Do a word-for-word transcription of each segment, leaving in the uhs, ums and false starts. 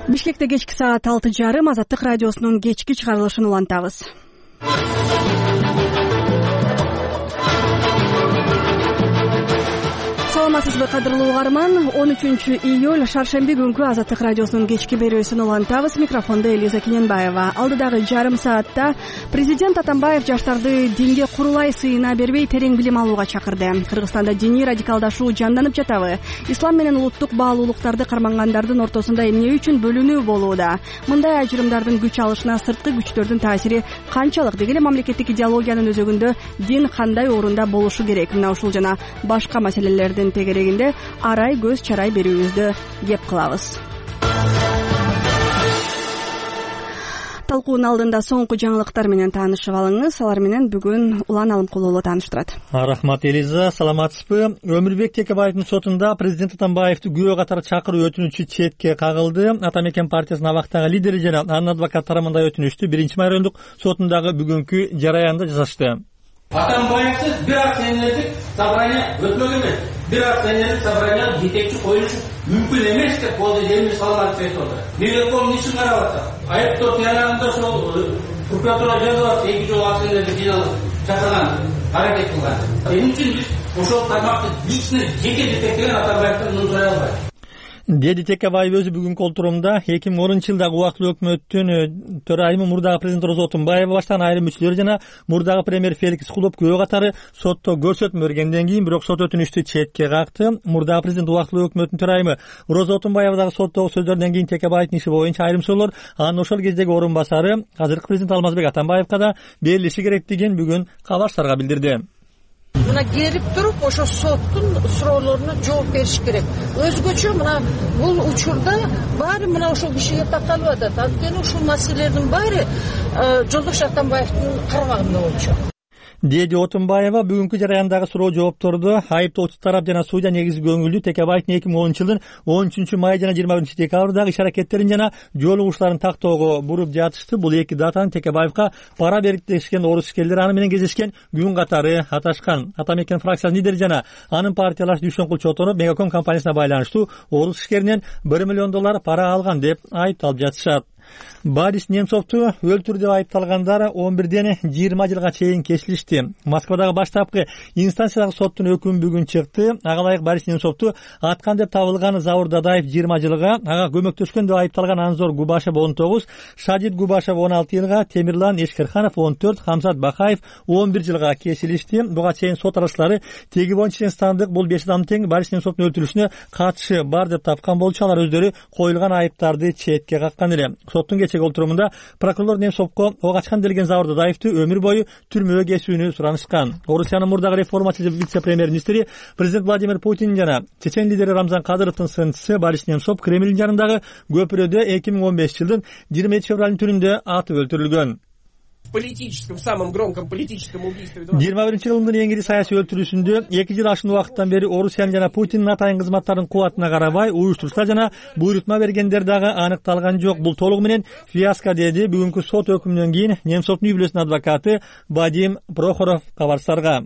Бишкекте кечки саат алты жарым Азаттык радиосунун кечки чыгарылышын улантабыз. Саламатсызбы, кадырлуу угарман. он үчүнчү июль шаршемби күнкү Азаттык радиосунун кечки берүүсүн улантабыз. Микрофондо Элиза Кененбаева. Алдыдагы жарым саатта президент Атамбаев жаштарды динге курулай сыйына бербей терең билим алууга чакырды. Кыргызстанда диний радикалдашуу жанданып жатабы? Ислам менен улуттук баалуулуктарды кармангандардын ортосунда эмне үчүн бөлүнүү болууда? Мындай ажырымдардын күч алышына сырткы күчтөрдүн таасири канчалык? Деги эле мамлекеттик идеологиянын өзөгүндө дин кандай орунда болушу керек? Мына ушул жана башка маселелердин тегерегинде арай көз чарай берүүбүздү кеп кылабыз. Талкуунун алдында соңку жаңылыктар менен таанышып алыңыз. Алар менен бүгүн Улан Алымкулуу тааныштырат. Рахмат, Элиза. Саламатсызбы? Өмүрбек Текебаевдин сотунда президент Атамбаевди күбө катары чакыруу өтүнүчү четке кагылды. Атамекен партиясынын абактагы лидери жана анын адвокаттары мындай өтүнүштү биринчи майрандык сотундагы бүгүнкү жараянда жасашты. Атамбаевсиз бир акционердик собрание өтмөк эмес. Бир акционердик собрание жетекчи коюлушу мүмкүн эмес деп болду демир саламат айтып отыр. Неге колун ишин карап атат? Айыптоо тыянагында ошол прокуратура жазып атат, эки жолу акционердик жыйналыш жасаган, аракет кылган. Эмне үчүн биз ошол тармакты лично жеке жетектеген Атамбаевден муну сурай албайбыз? Деди Текебаев өзү бүгүнкү отурумда эки миң онунчу жылдагы убактылуу өкмөттүн төрайымы мурдагы президент Роза Отунбаева баштаган айрым мүчөлөр жана мурдагы премьер Феликс Кулов күбө катары сотто көрсөтмө бергенден кийин бирок сот өтүнүштү четке какты. Мурдагы президент убактылуу өкмөттүн төрайымы Роза Отунбаева дагы соттогу сөздөрдөн кийин Текебаевдин иши боюнча айрым суроолор анын ошол кездеги орун басары азыркы президент Алмазбек Атамбаевка да берилиши керектигин бүгүн кабарчыларга билдирди. Мына келип туруп ошо соттун суроолоруна жооп бериш керек. Өзгөчө мына бул учурда баары мына ошол кишиге такалып атат. Анткени ушул маселелердин баары Жолдош Атамбаевдин кармагында болчу. Деди Отунбаева бүгүнкү жараяндагы суроо жоопторду айыптоочу тарап жана судья негизги көңүлдүү Текебаевдин эки миң онунчу жылдын он үчүнчү май жана жыйырма биринчи декабрдагы иш аракеттерин жана жолугуштарын тактоого буруп жатышты. Бул эки датаны Текебаевка пара берип дешкен орус ишкерлери аны менен кездешкен күн катары аташкан. Атамекен фракциясынын лидери жана анын партиялаш Дүйшөнкул Чотонов Мегаком компаниясына байланыштуу орус ишкеринен бир миллион доллар пара алган деп айыпталып жатышат. Борис Немцовду өлтүр деп айыпталгандар он бирден жыйырма жылга чейин кесилишти. Москвадагы баштапкы инстанциядагы соттун өкүмү бүгүн чыкты. Ага ылайык Борис Немцовду аткан деп табылган Завур Дадаев жыйырма жылга, ага көмөктөшкөн деп айыпталган Анзор Губашев он тогуз, Шадид Губашев он алты жылга, Темирлан Эшкерханов он төрт, Хамзат Бакаев он бир жылга кесилишти. Буга чейин сот аралчылары теги боюнча инстандык бул беш адам тең Борис Немцовдун өлтүрүшүнө катышы бар деп тапкан болчу. Алар өздөрү коюлган айыптарды четке каккан эле. Соттун кечеги отурумунда прокурор Немцовго ок ачкан делген Завур Дадаевди өмүр бою түрмөгө кесүүнү суранышкан. Орусиянын мурдагы реформачы вице-премьер-министри президент Владимир Путин жана чечен лидери Рамзан Кадыровдун сынчысы Борис Немцов Кремль жанындагы көпүрөдө эки миң он бешинчи жылдын жыйырма эки февралдын түнүндө атып өлтүрүлгөн. Политическом, самом громком политическом убийстве. жыйырма биринчи жылдын эң ири саясий өлтүрүүсүндө эки жыл ашуун убакыттан бери Орусиянын жана Путиндин атайын кызматтарынын кубатына карабай уюштурса жана буйрутма бергендер дагы аныкталган жок. Бул толугу менен фиаско деди бүгүнкү сот өкүмүнөн кийин Немцовдун үй-бүлөсүнүн адвокаты Вадим Прохоров кабарчыларга.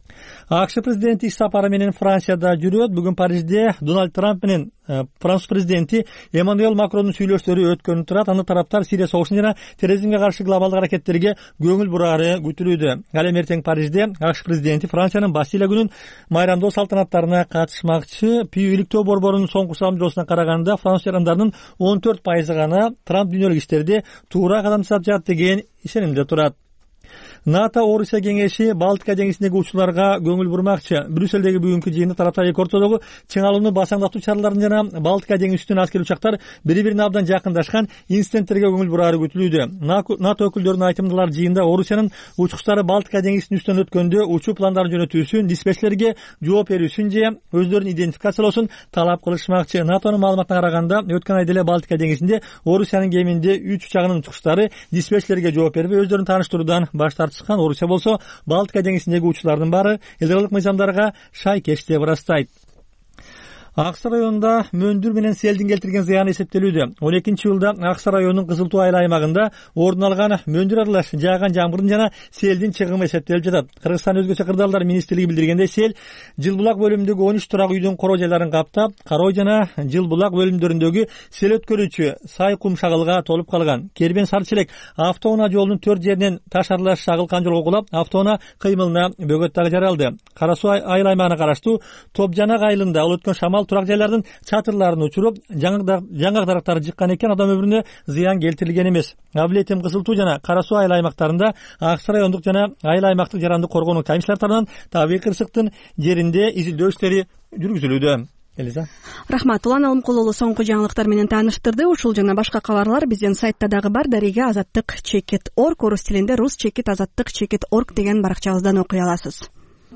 АКШ президенти иш сапары менен Францияда жүрөт. Бүгүн Парижде Дональд Трамп менен Француз президенти Эммануэль Макрондун сүйлөшүүлөрү өткөнү турат. Аны тараптар Сирия согушуна жана терроризмге каршы глобалдык аракеттерге көңүл бурары күтүлүүдө. Ал эми эртең Парижде АКШ президенти Франциянын Бастилия күнүн майрамдоо салтанаттарына катышмакчы. Пүү иликтөө борборунун соңку саамжоосуна караганда француз жарандарынын он төрт пайызы гана Трамп дүйнөлүк иштерде туура кадам жасап жатат деген ишенимде турат. НАТО Орусия кеңеши Балтика деңизиндеги учууларга көңүл бурмакчы. Брюссельдеги бүгүнкү жыйында тараптар эки ортодогу чыңалууну басаңдатуу чараларын жана Балтика деңизи үстүнөн аскери учактар бири-бирине абдан жакындашкан инциденттерге көңүл бурары күтүлүүдө. НАТО өкүлдөрүнүн айтымдылар жыйында Орусиянын учкучтары Балтика деңизинин үстүнөн өткөндө учуу пландарын жөнөтүүсүн, диспетчерлерге жооп берүүсүн же өздөрүн идентификациялоосун талап кылышмакчы. НАТОнун маалыматына караганда өткөн айда эле Балтика деңизинде Орусиянын кеминде үч учагынын учкучтары диспетчерлерге жооп бербей өздөрүн тааныштыруудан баш тартышкан. Орусия болсо Балтика деңизиндеги учуулардын баары ядролук мыйзамдарга шайкеш деп ырастайт. ак суу районунда мөндүр менен селдин келтирген зыяны эсептелүүдө. он экинчи жылда ак суу районунун Кызыл Туу айыл аймагында ордун алган мөндүр аралаш жааган жамгырдын жана селдин чыгымы эсептелип жатат. Кыргызстан өзгөчө кырдаалдар министрлиги билдиргендей, сел Жыл булак бөлүмүндөгү он үч турак үйдүн короо жайларын каптап, Карой жана Жыл булак бөлүмдөрүндөгү сел өткөрүүчү сай кум шагылга толуп калган. Кербен Сарчелек автоунаа жолунун төрт жеринен таш аралаш шагыл канжолго кулап, автоунаа кыймылына бөгөт дагы жаралды. Кара Суу айыл аймагына караштуу Топ Жанак айылында ал өткөн шамал турак жайлардын чатырларын учуруп, жаңгак дарактары жыккан экен, адам өмүрүнө зыян келтирилген эмес. Аблетем, Кызыл Туу жана Кара Суу айыл аймактарында ак суу райондук жана айыл аймактык жарандык коргоонун комиссиялары тарабынан табигый кырсыктын жеринде изилдөө иштери жүргүзүлүүдө. Элиза. Рахмат. Улан Алымкулулу соңку жаңылыктар менен тааныштырды. Ушул жана башка кабарлар биздин сайтта дагы бар. Дарига азаттык чекит орг, орус тилинде рус чекит азаттык чекит орг деген баракчабыздан окуй аласыз.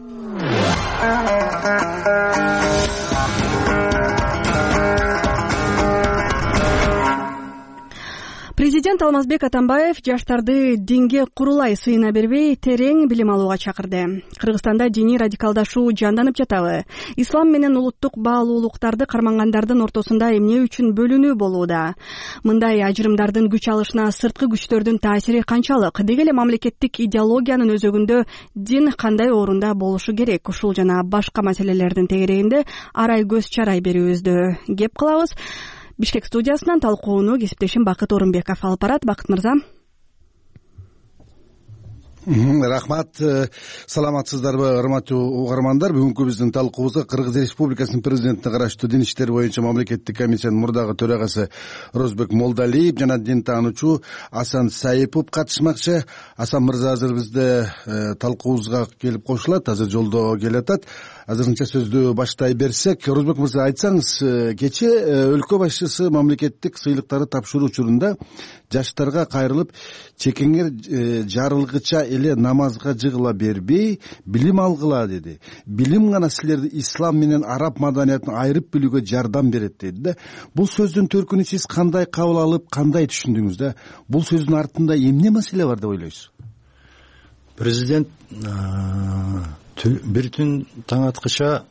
Президент Алмазбек Атамбаев жаштарды динге курулай сыйына бербей, терең билим алууга чакырды. Кыргызстанда диний радикалдашуу жанданып жатабы? Ислам менен улуттук баалуулуктарды кармангандардын ортосунда эмне үчүн бөлүнүү болууда? Мындай ажырымдардын күч алышына сырткы күчтөрдүн таасири канчалык? Деги эле мамлекеттик идеологиянын өзөгүндө дин кандай орунда болушу керек? Ушул жана башка маселелердин тегерегинде арай көз чарай берүүбүздө кеп кылабыз. Бишкек студиясынан талкууну кесиптешим Бакыт Орунбеков алып барат. Бакыт мырза. Рахмат. Саламатсыздарбы, урматтуу угармандар? Бүгүнкү биздин талкуубузга Кыргыз Республикасынын президентине караштуу дин иштери боюнча мамлекеттик комиссиянын мурдагы төрагасы Розбек Молдалиев жана дин таануучу Асан Саипов катышмакчы. Асан мырза азыр бизде талкуубузга келип кошулат, азыр жолдо келатат. Азырынча сөздү баштай берсек, Розбек мырза, айтсаңыз, кече өлкө башчысы мамлекеттик сыйлыктарды тапшыруу учурунда жаштарга кайрылып, чекеңер жарылгыча эле намазга жыгыла бербей, билим алгыла деди. Билим гана силерди ислам менен араб маданиятын айырып билүүгө жардам берет деди да. Бул сөздүн төркүнү сиз кандай кабыл алып, кандай түшүндүңүз да? Бул сөздүн артында эмне маселе бар деп ойлойсуз? Президент бир түн таң аткыча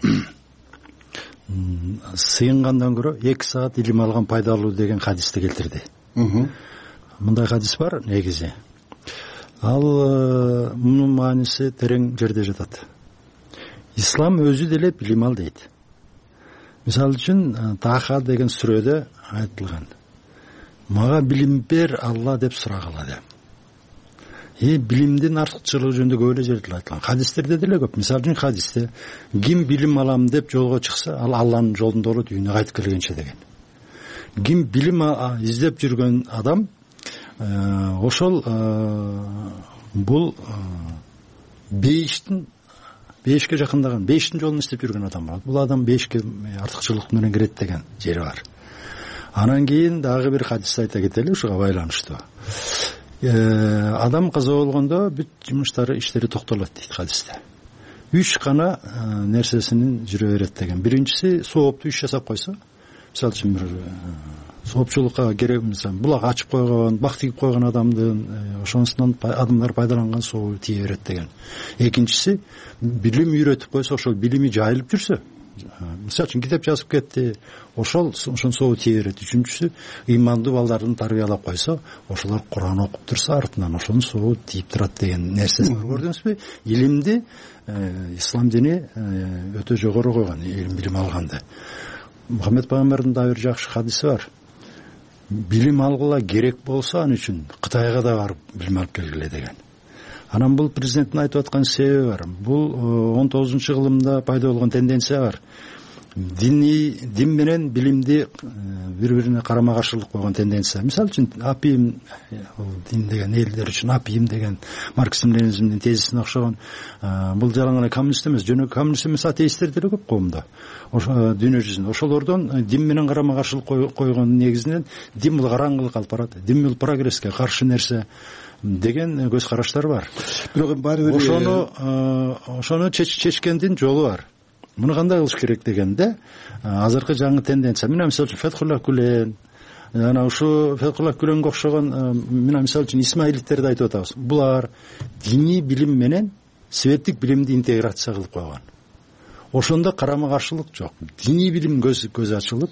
сыйынгандан көрө эки саат илим алган пайдалуу деген хадисти келтирди. Мындай хадис бар негизи. Ал мунун мааниси терең жерде жатат. Ислам өзү деле билим ал дейт. Мисалы үчүн Таха деген сүрөдө айтылган: "Мага билим бер, Алла" деп сурагыла деп. И билимдин артыкчылыгы жөнүндө көп эле жерде айтылган. Хадистерде деле көп. Мисалы үчүн хадисте ким билим алам деп жолго чыкса, ал Алланын жолунда болот үйүнө кайтып келгенче деген. Ким билим издеп жүргөн адам, ошол бул бейиштин бейишке жакындаган, бейиштин жолун издеп жүргөн адам болот. Бул адам бейишке артыкчылык менен кирет деген жери бар. Анан кийин дагы бир хадис айта кетели ушуга байланыштуу. Адам каза болгондо бүт жумуштары, иштери токтолот дейт хадисте. Үч гана нерсесинин жүрө берет деген. Биринчиси, сооптуу иш жасап койсо, мисалы үчүн бир соопчулукка керек, мисалы булак ачып койгон, бак тигип койгон адамдын ошонусунан адамдар пайдаланган соо тие берет деген. Экинчиси, билим үйрөтүп койсо, ошол билими жайылып жүрсө, мисалы үчүн китеп жазып кетти, ошол ошон соо тие берет. Үчүнчүсү, ыймандуу балдардын тарбиялап койсо, ошолор Куран окуп турса, артынан ошонун соо тийип турат деген нерсе. Көрдүңүзбү? Илимди ислам дини өтө жогору койгон, илим билим алганды. Мухаммед пайгамбардын да бир жакшы хадиси бар. Билим алгыла керек болсо, ал үчүн Кытайга да барып билим алып келгиле деген. Анан бул президенттин айтып аткан себеби бар. Бул он тогузунчу кылымда пайда болгон тенденция бар. Дини, дин менен билимди бири-бирине карама каршылык койгон тенденция. Мисалы үчүн апиим, дин деген элдер үчүн апиим деген марксизм ленинизмдин тезисине окшогон. Бул жалаң эле коммунист эмес, жөнөкөй коммунист эмес атеисттер деле көп коомдо. Дүйнө жүзүндө ошолордон дин менен карама каршылык койгон негизинен дин бул караңгылык алып барат, дин бул прогресске каршы нерсе деген көз караштар бар. Бирок баары бир ошону ошону чечкендин жолу бар. Муну кандай кылыш керек дегенде, азыркы жаңы тенденция. Мына мисалы үчүн Фетхулла Гүлен, жана ушу Фетхулла Гүленге окшогон, мына мисалы үчүн Исмаилиттерди айтып атабыз. Булар диний билим менен светтик билимди интеграция кылып койгон. ошондо карама каршылык жок. Диний билим көз көз ачылып,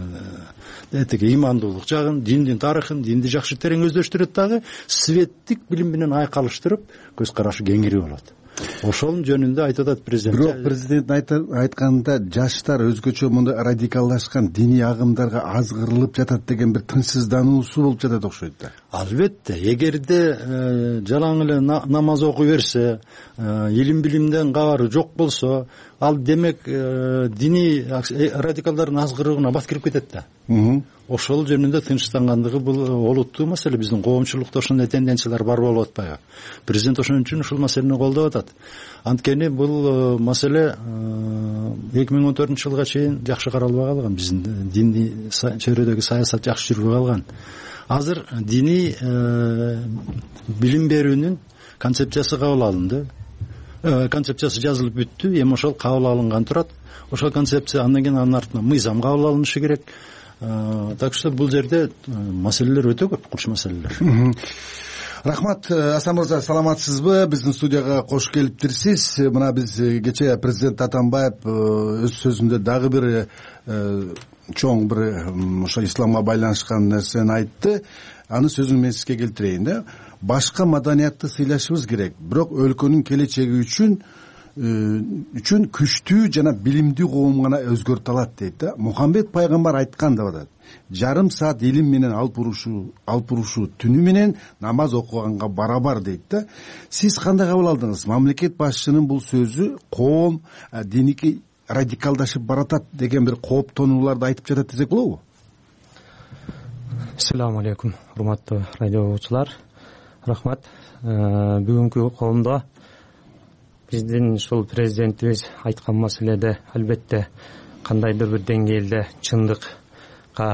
этиги имандуулук жагын, диндин тарыхын, динди жакшы терең өздөштүрөт дагы, светтик билим менен айкалыштырып, көз карашы кеңири болот. Ошол жөнүндө айтып атат президент. Бирок президент айтканда жаштар өзгөчө мындай радикалдашкан диний агымдарга азгырылып жатат деген бир тынчсыздануусу болуп жатат окшойт да. Албетте, эгерде жалаң эле намаз окуй берсе, илим билимден кабары жок болсо, ал демек диний радикалдардын азгырууна бат кирип кетет да. Ошол жөнүндө тынчтангандыгы бул олуттуу маселе. Биздин коомчулукта ошондой тенденциялар бар болуп атпайбы? Президент ошон үчүн ушул маселени колдоп атат. Анткени бул маселе эки миң он төртүнчү жылга чейин жакшы каралбай калган. Биздин диний чөйрөдөгү саясат жакшы жүрбөй калган. Азыр диний билим берүүнүн концепциясы кабыл алынды. Концепциясы жазылып бүттү. Эми ошол кабыл алынган турат. Ошол концепция андан кийин анын артынан мыйзам кабыл алынышы керек. Так что бул жерде маселелер өтө көп, курч маселелер. Рахмат, Асан мырза, саламатсызбы? Биздин студияга кош келиптирсиз. Мына биз кечээ президент Атамбаев өз сөзүндө дагы бир чоң бир ошо исламга байланышкан нерсени айтты. Аны сөзүн мен сизге келтирейин да. Башка маданиятты сыйлашыбыз керек, бирок өлкөнүн келечеги үчүн үчүн күчтүү жана билимдүү коом гана өзгөртө алат дейт да. Мухаммед пайгамбар айткан деп атат. Жарым саат илим менен алып урушуу, алып урушуу түнү менен намаз окуганга барабар дейт да. Сиз кандай кабыл алдыңыз? Мамлекет башчынын бул сөзү коом диники радикалдашып баратат деген бир кооптонууларды айтып жатат десек болобу? Ассаламу алейкум, урматтуу радио угуучулар. Рахмат. Бүгүнкү коомдо биздин ушул президентибиз айткан маселеде албетте кандайдыр бир деңгээлде чындыкка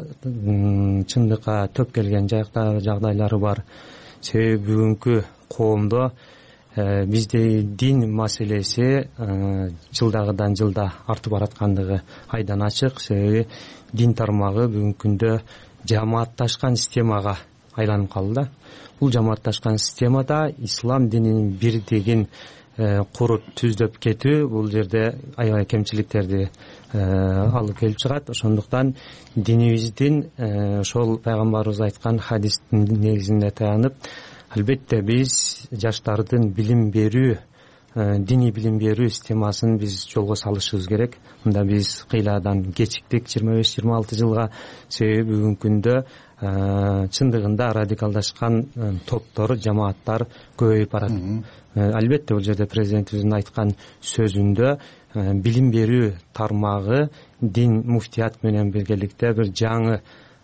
чындыкка төп келген жагдайлары бар. Себеби бүгүнкү коомдо бизде дин маселеси жылдагыдан жылда артып бараткандыгы айдан ачык. Себеби дин тармагы бүгүнкү күндө жамаатташкан системага айланып калды. Бул жамаатташкан системада ислам дининин бирдигин куруп түздөп кетүү бул жерде аябай кемчиликтерди алып келип чыгат. Ошондуктан динибиздин ошол пайгамбарыбыз айткан хадистин негизинде таянып, албетте биз жаштардын билим берүү, диний билим берүү системасын биз жолго салышыбыз керек. Мында биз кыйладан кечиктик жыйырма беш жыйырма алты жылга. Себеби бүгүнкү күндө чындыгында радикалдашкан топтор, жамааттар көбөйүп барат. Албетте бул жерде президентибиздин айткан сөзүндө билим берүү тармагы дин муфтият менен биргеликте бир жаңы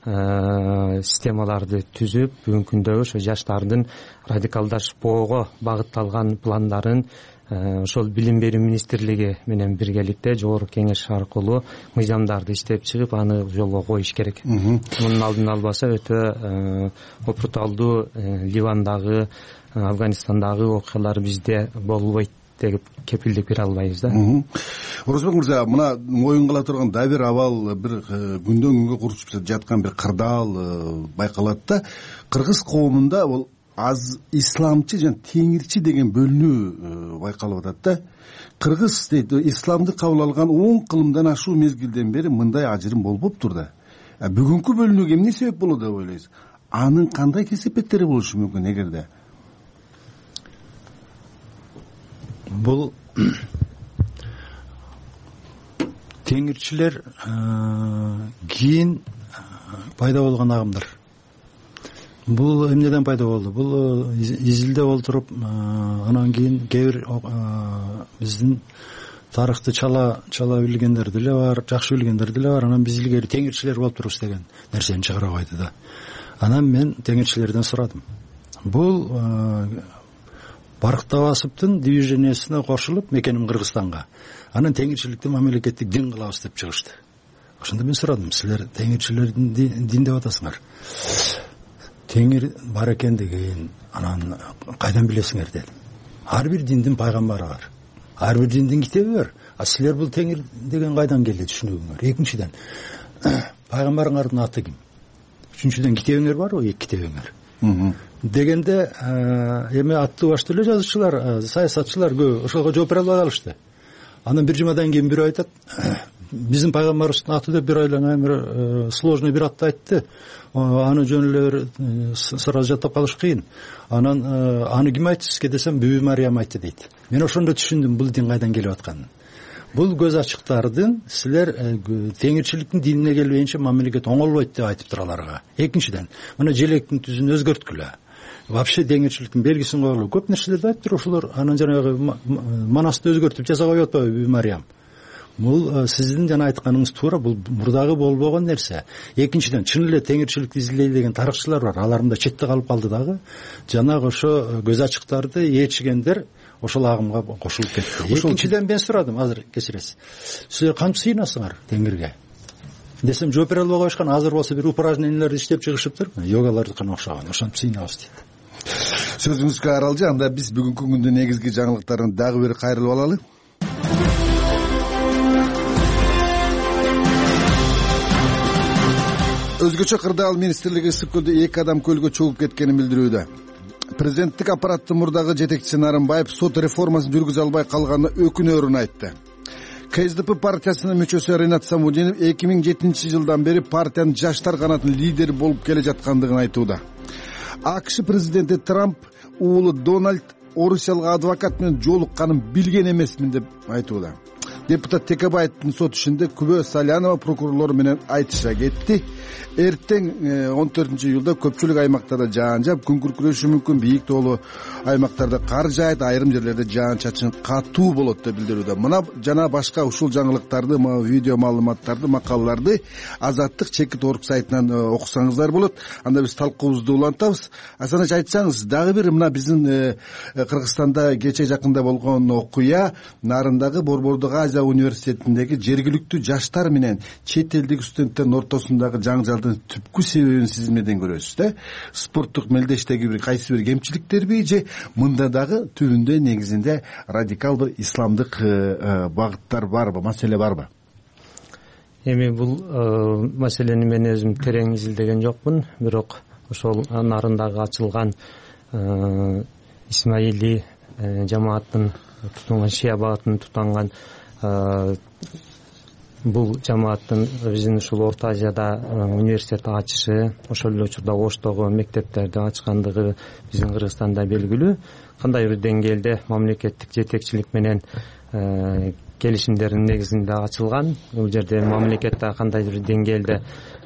системаларды түзүп, бүгүнкү күндө ошо жаштардын радикалдашпоого багытталган пландарын ошол билим берүү министрлиги менен биргеликте жогорку кеңеш аркылуу мыйзамдарды иштеп чыгып, аны жолго коюш керек. Мунун алдын албаса өтө опурталдуу Ливандагы, Афганистандагы окуялар бизде болбойт деп кепилдик бере албайбыз да. Орозбек мырза, мына моюн кыла турган да бир абал, бир күндөн күнгө курчуп жаткан бир кырдаал байкалат да. Кыргыз коомунда бул аз исламчы жана теңирчи деген бөлүнүү байкалып атат да. Кыргыз дейт, исламды кабыл алган он кылымдан ашуу мезгилден бери мындай ажырым болбоптур да. Бүгүнкү бөлүнүүгө эмне себеп болот деп ойлойсуз? Анын кандай кесепеттери болушу мүмкүн эгерде? Бул теңирчилер кийин пайда болгон агымдар. Бул эмнеден пайда болду? Бул изилде олтуруп, анан кийин кээ бир биздин тарыхты чала чала билгендер деле бар, жакшы билгендер деле бар. Анан биз илгери теңирчилер болуп турбуз деген нерсени чыгарып койду да. Анан мен теңирчилерден сурадым. Бул Барктабасовдун движениясына кошулуп, мекеним Кыргызстанга. Анан теңирчиликти мамлекеттик дин кылабыз деп чыгышты. Ошондо мен сурадым, силер теңирчилердин дин деп атасыңар. Теңир бар экендигин анан кайдан билесиңер дедим. Ар бир диндин пайгамбары бар. Ар бир диндин китеби бар. А силер бул теңир деген кайдан келди түшүнүгүңөр? Экинчиден, пайгамбарыңардын аты ким? Үчүнчүдөн, китебиңер барбы? Эки китебиңер. Дегенде эми аттуу баштуу эле жазуучулар, саясатчылар көп ошого жооп бере албай калышты. анан бир жумадан кийин бирөө айтат, биздин пайгамбарыбыздын аты деп бир айлана бир сложный бир атты айтты. Аны жөн эле сразу жаттап калыш кыйын. Анан аны ким айтты сизге десем, Бүбү Мариям айтты дейт. Мен ошондо түшүндүм бул дин кайдан келип атканын. Бул көз ачыктардын силер теңирчиликтин динине келбейинче мамлекет оңолбойт деп айтып тураларга. Экинчиден, мына желектин түзүн өзгөрткүлө. Вообще теңирчиликтин белгисин коелу. Көп нерселерди айтыптыр ошолор. Анан жанагы манасты өзгөртүп жасап коюп атпайбы Бүбү Мариям? Бул сиздин жана айтканыңыз туура, бул мурдагы болбогон нерсе. Экинчиден, чын эле теңирчиликти изилдей деген тарыхчылар бар. Алар мында четте калып калды дагы. Жанагы ошо көз ачыктарды ээрчигендер ошол агымга кошулуп кетти. Экинчиден мен сурадым, азыр кечиресиз. Силер кантип сыйынасыңар теңирге? Десем, жооп бере албай коюшкан, азыр болсо бир упражненияларды иштеп чыгышыптыр. Йогалардыкына окшогон, ошентип сыйынабыз дейт. Сөзүңүзгө аралжы, анда биз бүгүнкү күндүн негизги жаңылыктарын дагы бир кайрылып алалы. Өзгөчө кырдаал министрлиги ысык көлдө эки адам көлгө чогуп кеткенин билдирүүдө. Президенттик аппараттын мурдагы жетекчиси Нарымбаев сот реформасын жүргүзө албай калганына өкүнөөрүн айтты. ка эс дэ пэ партиясынын мүчөсү Ринат Самудинов эки миң жетинчи жылдан бери партиянын жаштар канатынын лидери болуп келе жаткандыгын айтууда. АКШ президенти Трамп уулу Дональд орусиялык адвокат менен жолукканын билген эмесмин деп айтууда. Депутат Текебаевдин сот ишинде Күбө Салянова прокурорлор менен айтыша кетти. Эртең он төртүнчү июлда көпчүлүк аймактарда жаан жаап, күн күркүрөшү мүмкүн, бийик тоолуу аймактарда кар жаайт, айрым жерлерде жаан чачын катуу болот деп билдирүүдө. Мына жана башка ушул жаңылыктарды, видео маалыматтарды, макалаларды Азаттык чекит орг сайтынан окусаңыздар болот. Анда биз талкуубузду улантабыз. Асаныч, айтсаңыз, дагы бир мына биздин Кыргызстанда кече жакында болгон окуя Нарындагы Борбордук Азия университетиндеги жергиликтүү жаштар менен чет элдик студенттердин ортосундагы жаңжалдын түпкү себебин сиз эмнеден көрөсүз да? Спорттук мелдештеги бир кайсы бир кемчиликтерби же мында дагы түбүндө негизинде радикал бир исламдык багыттар барбы, маселе барбы? Эми бул маселени мен өзүм терең изилдеген жокмун, бирок ошол Нарындагы ачылган Исмаили жамааттын тутунган, шия багытын тутанган бул жамааттын биздин ушул Орто Азияда университет ачышы, ошол эле учурда Оштогу мектептерди ачкандыгы биздин Кыргызстанда белгилүү. Кандай бир деңгээлде мамлекеттик жетекчилик менен келишимдердин негизинде ачылган. Бул жерде мамлекетте кандай бир деңгээлде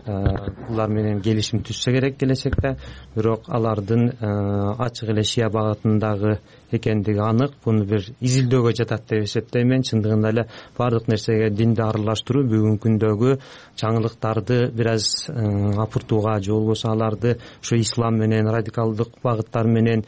булар менен келишим түзсө керек келечекте, бирок алардын ачык эле шия багытындагы экендиги анык. Буну бир изилдөөгө жатат деп эсептейм. Чындыгында эле баардык нерсеге динди аралаштыруу бүгүнкү күндөгү жаңылыктарды бир аз апыртууга же болбосо аларды ушу ислам менен, радикалдык багыттар менен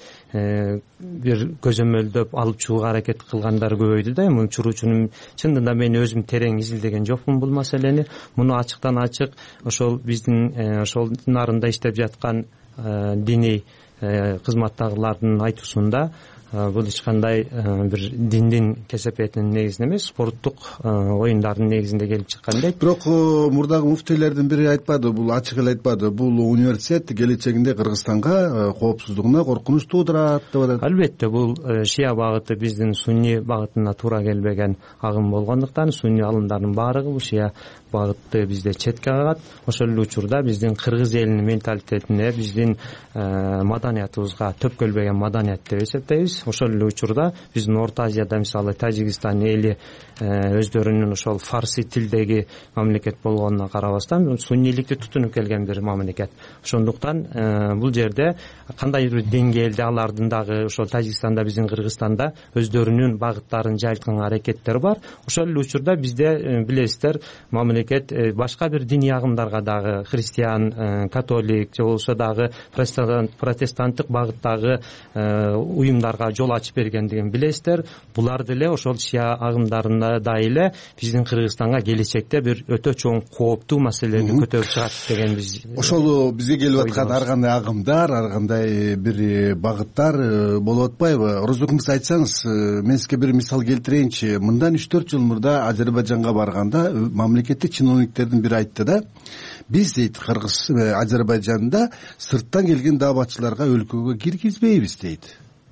бир көзөмөлдөп алып чыгууга аракет кылгандар көбөйдү да. Муну чуручун чындыгында мен өзүм терең изилдеген жокмун бул маселени. Муну ачыктан ачык ошол биздин ошол Нарында иштеп жаткан диний кызматтагылардын айтуусунда бул эч кандай бир диндин кесепетинин негизинде эмес, спорттук оюндардын негизинде келип чыккан дейт. Бирок мурдагы муфтийлердин бири айтпады, бул ачык эле айтпады, бул университет келечегинде Кыргызстанга коопсуздугуна коркунуч туудурат деп атат. Албетте, бул шия багыты биздин сунни багытына туура келбеген агым болгондуктан сунни алымдардын баардыгы бул шия багытты бизде четке кагат. Ошол эле учурда биздин кыргыз элинин менталитетине, биздин маданиятыбызга төпкөлбөгөн маданият деп эсептейбиз. Ошол эле учурда биздин Орто Азияда мисалы Тажикстан эли өздөрүнүн ошол фарси тилдеги мамлекет болгонуна карабастан сунниликти тутунуп келген бир мамлекет. Ошондуктан бул жерде кандай бир деңгээлде алардын дагы ошол Тажикстанда, биздин Кыргызстанда өздөрүнүн багыттарын жайылткан аракеттери бар. Ошол эле учурда бизде билесиздер, мамлекет башка бир диний агымдарга дагы, христиан, католик же болбосо дагы протестанттык багыттагы уюмдарга жол ачып бергендигин билесиздер. Булар деле ошол шия агымдарына да эле биздин Кыргызстанга келечекте бир өтө чоң кооптуу маселени көтөрүп чыгат деген биз. Ошол бизге келип аткан ар кандай агымдар, ар кандай бир багыттар болуп атпайбы? Орозбек мырза, айтсаңыз, мен сизге бир мисал келтирейинчи. Мындан үч төрт жыл мурда Азербайжанга барганда мамлекеттик чиновниктердин бири айтты да, биз дейт Кыргыз Азербайжанда сырттан келген дааватчыларга өлкөгө киргизбейбиз дейт.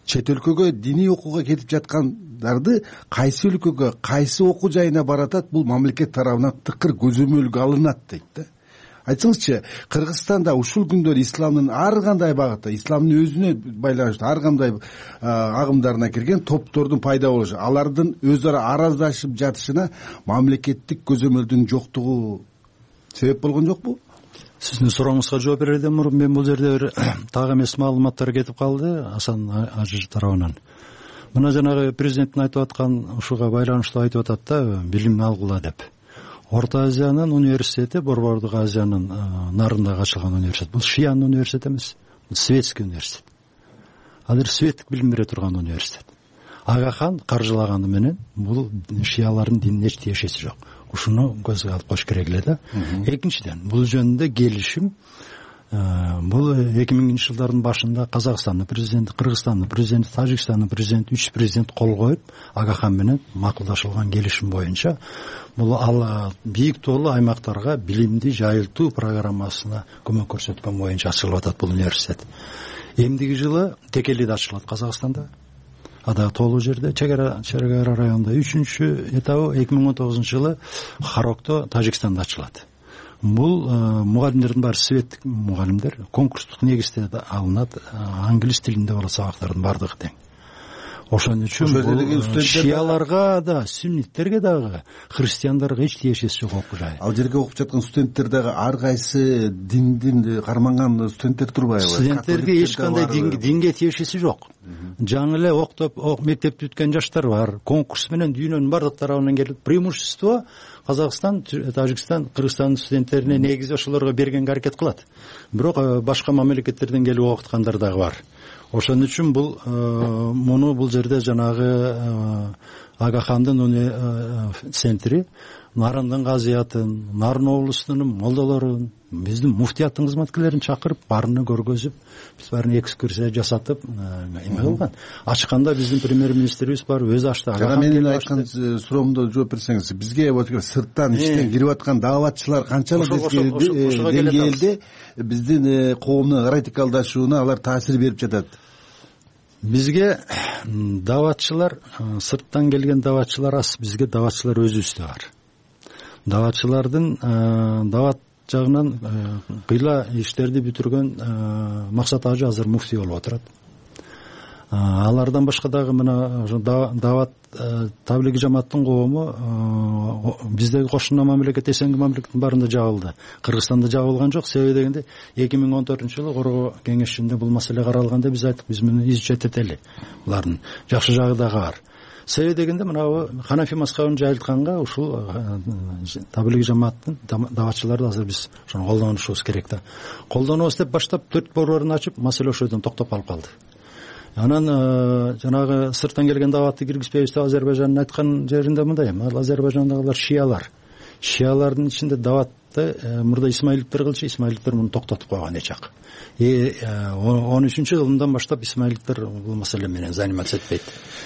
чет өлкөгө диний окууга кетип жаткандарды кайсы өлкөгө, кайсы окуу жайына баратат, бул мамлекет тарабынан тыкыр көзөмөлгө алынат дейт да. Айтсаңызчы, Кыргызстанда ушул күндөр исламдын ар кандай багытта, исламдын өзүнө байланыштуу ар кандай агымдарына кирген топтордун пайда болушу, алардын өз ара араздашып жатышына мамлекеттик көзөмөлдүн жоктугу себеп болгон жокпу? Сиздин сурооңузга жооп берерден мурун мен бул жерде бир так эмес маалыматтар кетип калды Асан Ажы тарабынан. Мына жанагы президенттин айтып аткан ушуга байланыштуу айтып атат да, билим алгыла деп. Орто Азиянын университети Борбордук Азиянын нарындагы ачылган университет. Бул шиянын университети эмес, бул светский университет. Азыр светтик билим бере турган университет. Ага хан каржылаганы менен бул шиялардын динине эч тиешеси жок. Ушуну көзгө алып коюш керек эле да. Экинчиден, бул жөнүндө келишим бул эки миңинчи жылдардын башында Казакстандын президенти, Кыргызстандын президенти, Тажикстандын президенти, үч президент кол коюп, Ага хан менен макулдашылган келишим боюнча бул ал бийик тоолуу аймактарга билимди жайылтуу программасына көмөк көрсөткөн боюнча ачылып атат бул университет. Эмдиги жылы Текелиде ачылат, Казакстанда. Ада тоолуу жерде, чегара чегара районунда үчүнчү этабы эки миң он тогузунчу жылы Харокто, Тажикстанда ачылат. Бул мугалимдердин баары светтик мугалимдер, конкурстук негизде алынат, англис тилинде болот сабактардын бардыгы тең. Ошон үчүн шияларга да, сүнниттерге дагы, христиандарга эч тиешеси жок окуу жай. Ал жерге окуп жаткан студенттер дагы ар кайсы диндин карманган студенттер турбайбы? Студенттерге эч кандай динге тиешеси жок. Жаңы эле октоп, мектепти бүткөн жаштар бар. Конкурс менен дүйнөнүн бардык тарабынан келип, преимущество Казакстан, Тажикстан, Кыргызстандын студенттерине негизи ошолорго бергенге аракет кылат. Бирок башка мамлекеттерден келип окуткандар дагы бар. Ошон үчүн бул муну бул жерде жанагы Ага хандын центри Нарындын казыятын, Нарын облусунун молдолорун, биздин муфтияттын кызматкерлерин чакырып, баарына көргөзүп, биз баарына экскурсия жасатып, эме кылган. Ачканда биздин премьер-министрибиз бар, өзү ачты. Жана менин айткан суроомдо жооп берсеңиз, бизге вот сырттан иштен кирип аткан дааватчылар канчалык деңгээлде биздин коомдун радикалдашууна алар таасир берип жатат? Бизге дааватчылар, сырттан келген дааватчылар аз, бизге дааватчылар өзүбүздө бар. Дааватчылардын даават жагынан кыйла иштерди бүтүргөн Максат Ажы азыр муфтий болуп отурат. Алардан башка дагы мына даават таблиги жамааттын коому биздеги кошуна мамлекет, эсенги мамлекеттин баарында жабылды. Кыргызстанда жабылган жок. Себеби дегенде эки миң он төртүнчү жылы Коргоо кеңешинде бул маселе каралганда биз айттык, биз муну изучать этели. Булардын жакшы жагы дагы бар. Себеби дегенде мына Ханафи мазхабын жайылтканга ушул таблиги жамааттын дааватчыларды азыр биз ошону колдонушубуз керек да. Колдонобуз деп баштап төрт борборун ачып, маселе ошодон токтоп калып калды. Анан жанагы сырттан келген дааватты киргизбейбиз деп Азербайжандын айткан жеринде мындай, ал Азербайжандагылар шиялар. Шиялардын ичинде дааватты мурда исмаиликтер кылчу, исмаиликтер муну токтотуп койгон эчак. он үчүнчү жылдан баштап исмаиликтер бул маселе менен заниматься этпейт.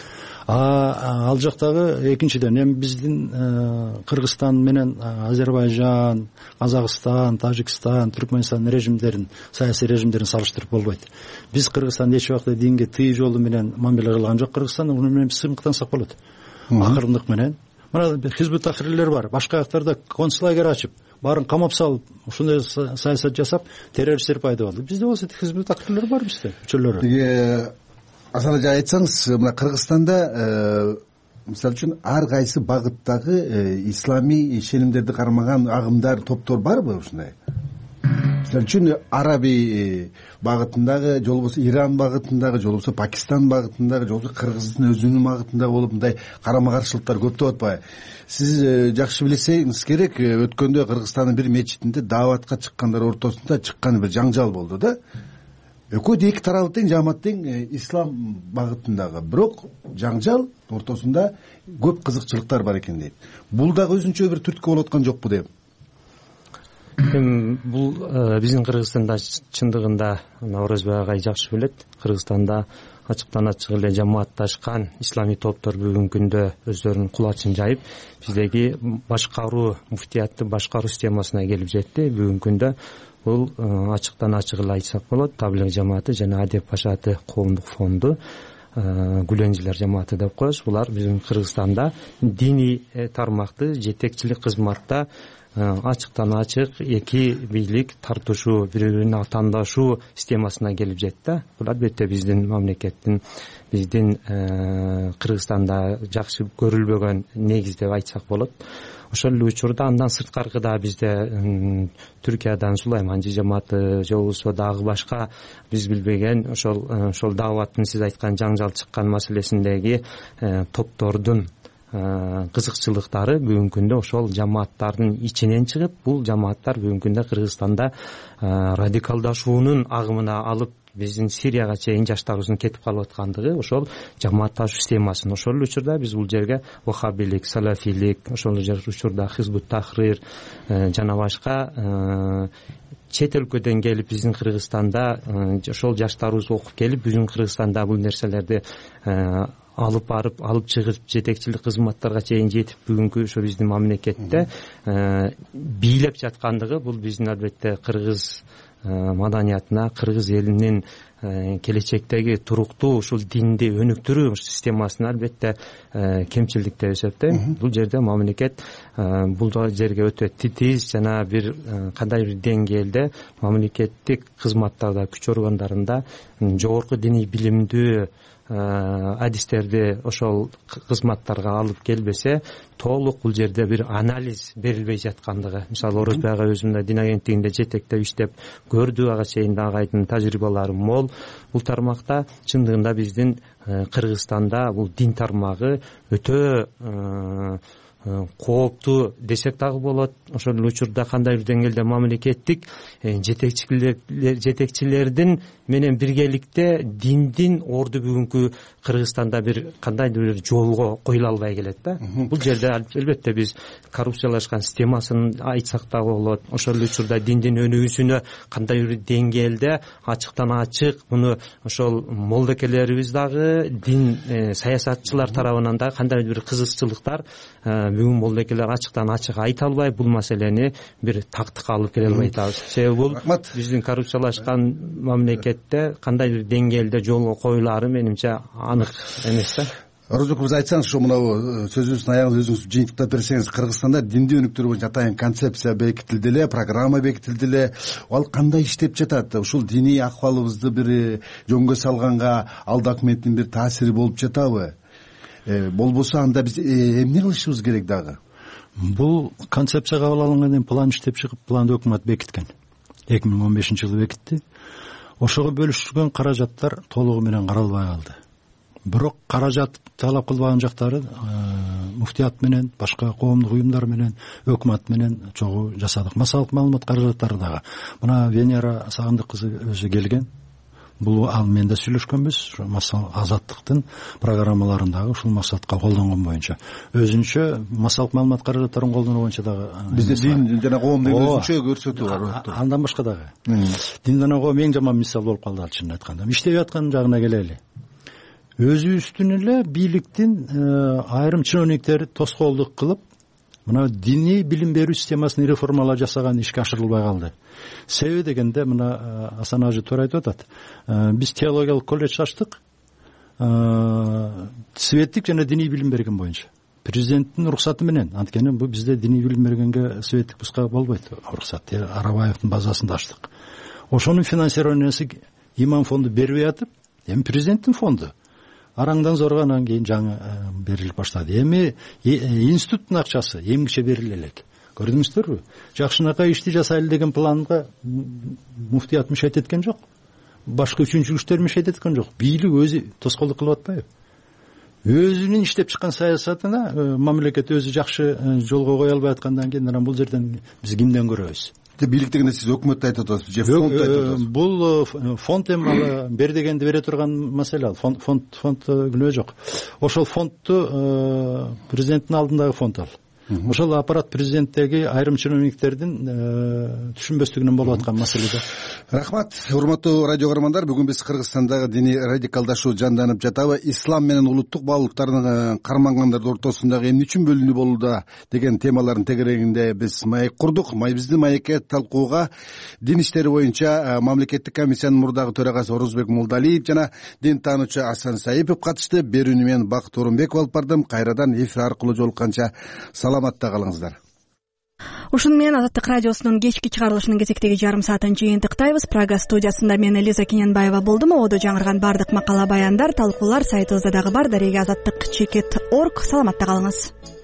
Ал жактагы экинчиден эми биздин Кыргызстан менен Азербайжан, Казакстан, Тажикстан, Түркмөнстан режимдерин, саясий режимдерин салыштырып болбойт. Биз Кыргызстанда эч убакта динге тый жолу менен мамиле кылган жок. Кыргызстан уну менен сыймыктансак болот. Акырындык менен. Мына хизбут тахрирлер бар. Башка жактарда концлагер ачып, баарын камап салып, ушундай саясат жасап, террористтер пайда болду. Бизде болсо хизбут тахрирлер бар бизде, чөлөрү. Асан Ажы, айтсаңыз, мына Кыргызстанда мисалы үчүн ар кайсы багыттагы исламий ишенимдерди кармаган агымдар, топтор барбы ушундай? Мисалы үчүн Араби багытындагы, же болбосо Иран багытындагы, же болбосо Пакистан багытындагы, же болбосо Кыргыздын өзүнүн багытында болуп мындай карама-каршылыктар көптөп атпайбы? Сиз жакшы билсеңиз керек, өткөндө Кыргызстандын бир мечитинде дааватка чыккандар ортосунда чыккан бир жаңжал болду да. Экөө эки тарабы тең, жамаат тең ислам багытындагы, бирок жаңжал ортосунда көп кызыкчылыктар бар экен дейт. Бул дагы өзүнчө бир түрткү болуп аткан жокпу деп? Эми бул биздин Кыргызстанда чындыгында Орозбек агай жакшы билет. Кыргызстанда ачыктан ачык эле жамаатташкан исламий топтор бүгүнкү күндө өздөрүнүн кулачын жайып, биздеги башкаруу, муфтиятты башкаруу системасына келип жетти. Бүгүнкү күндө бул ачыктан ачык эле айтсак болот, таблиги жамааты жана Адеп Пашаты коомдук фонду гүленжилер жамааты деп коебуз. Булар биздин Кыргызстанда диний тармакты жетекчилик кызматта ачыктан ачык эки бийлик тартышуу, бири бирине тандашуу системасына келип жетти. Бул албетте биздин мамлекеттин, биздин Кыргызстанда жакшы көрүлбөгөн негиз деп айтсак болот. Ошол эле учурда андан сырткаркыда бизде Түркиядан Сулайманжы жамааты же болбосо дагы башка биз билбеген ошол ошол дааваттын сиз айткан жаңжал чыккан маселесиндеги топтордун кызыкчылыктары бүгүнкү күндө ошол жамааттардын ичинен чыгып, бул жамааттар бүгүнкү күндө Кыргызстанда радикалдашуунун агымына алып биздин Сирияга чейин жаштарыбыздын кетип калып аткандыгы ошол жамаатташуу системасын. Ошол эле учурда биз бул жерге вахабилик, салафилик, ошол эле учурда хизбут тахрир жана башка чет өлкөдөн келип биздин Кыргызстанда ошол жаштарыбыз окуп келип биздин Кыргызстанда бул нерселерди алып барып, алып чыгып жетекчилик кызматтарга чейин жетип бүгүнкү ошо биздин мамлекетте бийлеп жаткандыгы бул биздин албетте кыргыз маданиятына, кыргыз элинин келечектеги туруктуу ушул динди өнүктүрүү системасына албетте кемчилдик деп эсептейм. Бул жерде мамлекет бул жерге өтө титиз жана бир кандайдыр бир деңгээлде мамлекеттик кызматтарда, күч органдарында жогорку диний билимдүү адистерди ошол кызматтарга алып келбесе, толук бул жерде бир анализ берилбей жаткандыгы. Мисалы Орозбек ага өзүнүн дин агенттигинде жетектеп иштеп көрдү, ага чейин агайдын тажрыйбалары мол. Бул тармакта чындыгында биздин Кыргызстанда бул дин тармагы өтө кооптуу десек дагы болот. Ошол эле учурда кандайдыр деңгээлде мамлекеттик жетекчилердин менен биргеликте диндин орду бүгүнкү Кыргызстанда бир кандайдыр бир жолго коюла албай келет да. Бул жерде албетте биз коррупциялашкан системасын айтсак дагы болот. Ошол эле учурда диндин өнүгүүсүнө кандайдыр бир деңгээлде ачыктан ачык муну ошол молдокелерибиз дагы дин саясатчылар тарабынан да кандайдыр бир кызыкчылыктар бүгүн молдокелер ачыктан ачык айта албай бул маселени бир тактыкка алып келе албай атабыз. Себеби бул биздин коррупциялашкан мамлекетте кандайдыр деңгээлде жолго коюлаары менимче анык эмес да. Орозбек мырза, айтсаңыз, ошо мына сөзүңүздүн аягында өзүңүз жыйынтыктап берсеңиз, Кыргызстанда динди өнүктүрүү боюнча атайын концепция бекитилди эле, программа бекитилди эле. Ал кандай иштеп жатат? Ушул диний акыбалыбызды бир жөнгө салганга ал документтин бир таасири болуп жатабы? Болбосо анда биз эмне кылышыбыз керек дагы? Бул концепция кабыл алынгандан кийин план иштеп чыгып, планды өкмөт бекиткен. эки миң он бешинчи жылы бекитти. Ошого бөлүшүлгөн каражаттар толугу менен каралбай калды. Бирок каражат талап кылбаган жактары муфтият менен, башка коомдук уюмдар менен, өкмөт менен чогуу жасадык. Массалык маалымат каражаттары дагы. Мына Венера Сагындык кызы өзү келген. Бул ал менен да сүйлөшкөнбүз. Ошо массалык азаттыктын программаларындагы ушул максатка колдонгон боюнча. Өзүнчө массалык маалымат каражаттарын колдонуу боюнча дагы бизде дин жана коомдун өзүнчө көрсөтүү бар. Андан башка дагы. Дин жана коом эң жаман мисал болуп калды ал чынын айтканда. Иштеп аткан жагына келели. Өзүбүздүн эле бийликтин айрым чиновниктери тоскоолдук кылып, мына диний билим берүү системасын реформалар жасаган ишке ашырылбай калды. Себеби дегенде мына Асан ажы туура айтып атат. Биз теологиялык колледж ачтык. Светтик жана диний билим берген боюнча. Президенттин уруксаты менен. Анткени бул бизде диний билим бергенге светтик буска болбойт. Уруксат Арабаевдин базасында ачтык. Ошонун финансированиясы имам фонду бербей атып, эми президенттин фонду араңдан зорго анан кийин жаңы берилип баштады. Эми институттун акчасы эмгиче бериле элек. Көрдүңүздөрбү? Жакшынакай ишти жасайлы деген планга муфтият мишайт эткен жок. Башка үчүнчү күчтөр мишайт эткен жок. Бийлик өзү тоскоолдук кылып атпайбы? Өзүнүн иштеп чыккан саясатына мамлекет өзү жакшы жолго кое албай аткандан кийин анан бул жерден биз кимден көрөбүз? Бийлик дегенде сиз өкмөттү айтып атасыз, же фондду айтып атасыз? Бул фонд эми бер дегенди бере турган маселе ал. Фонд фонд фонд күнөө жок. Ошол фондду президенттин алдындагы фонд ал. ошол аппарат президенттеги айрым чиновниктердин түшүнбөстүгүнөн болуп аткан маселе да. Рахмат. Урматтуу радио көрөрмандар, бүгүн биз Кыргызстандагы диний радикалдашуу жанданып жатабы, ислам менен улуттук баалуулуктардын кармангандардын ортосундагы эмне үчүн бөлүнүү болууда деген темалардын тегерегинде биз маек курдук. Биздин маекке талкууга дин иштери боюнча мамлекеттик комиссиянын мурдагы төрагасы Орозбек Молдалиев жана дин таануучу Асан Саипов катышты. Берүүнү мен Бакыт Орунбеков алып бардым. Кайрадан эфир аркылуу жолукканча саламатта калыңыздар. Ушуну менен Азаттык радиосунун кечки чыгарылышынын кезектеги жарым саатын жыйынтыктайбыз. Прага студиясында мен Элиза Кененбаева болдум. Ободо жаңырган бардык макала, баяндар, талкуулар сайтыбызда дагы бар. Дареге азаттык чекит точка орг. Саламатта калыңыз.